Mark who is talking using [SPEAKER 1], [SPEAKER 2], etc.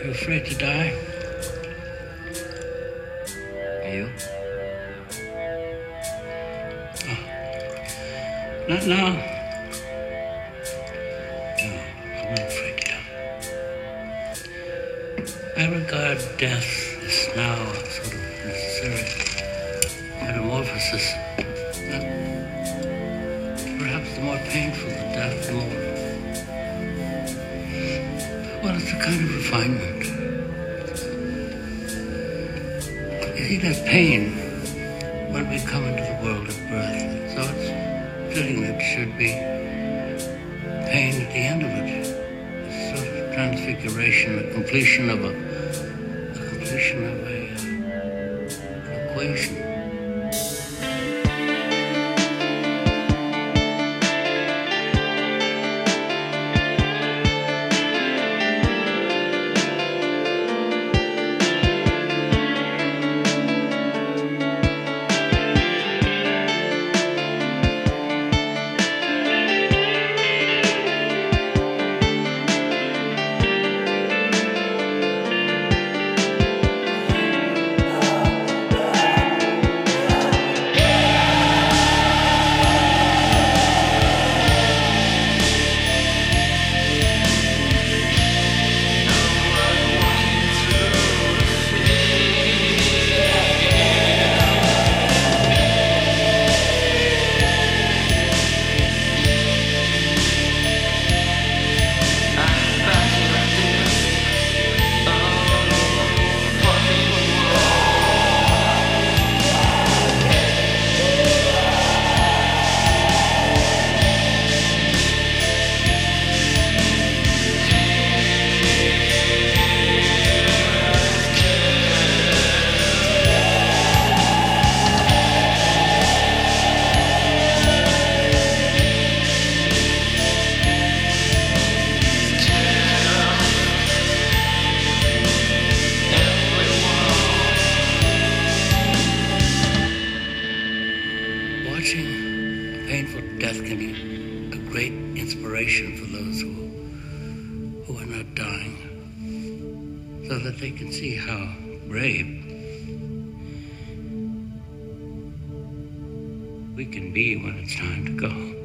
[SPEAKER 1] You afraid to die?
[SPEAKER 2] Are you?
[SPEAKER 1] Oh. Not now. No, I'm not afraid to die. I regard death as now a sort of necessary metamorphosis. Perhaps the more painful the death, the more... Well, it's a kind of refinement. You see, there's pain when we come into the world at birth. So it's fitting that there should be pain at the end of it. A sort of transfiguration, a completion of an equation. Watching painful death can be a great inspiration for those who are not dying, so that they can see how brave we can be when it's time to go.